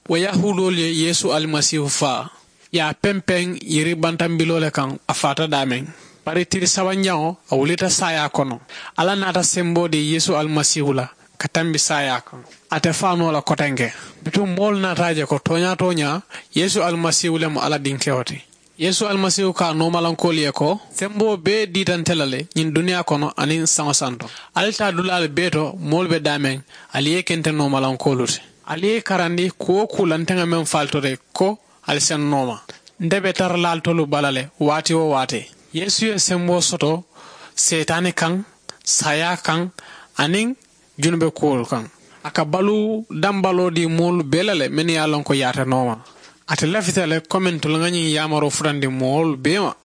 yahudol ye yesu almasihu fa ya pempen yiri bantambilole kan afata damen pare tiri sabanjao a wulita saya kono ala nata sembo de yesu almasihu la katambi saya kono ate fano la kotenge bitu mol nataje ko tonya yesu almasihu le mo ala dinkewte yesu almasihu ka no malankoli ko sembo be ditantelale nyin dunya kono anin santo alta dulal beto molbe damen aliye kente no malankolute aliye karandi ko kulantanga men faltore ko alsen noma ndebe tar lal tolu balale wati o wate yesu ye sembo soto setane kan saya kan anin junube kol kan aka balu dambalo di mol belale men yalon ko yata noma ate lafitale comment ngani yamaro frandi mol bema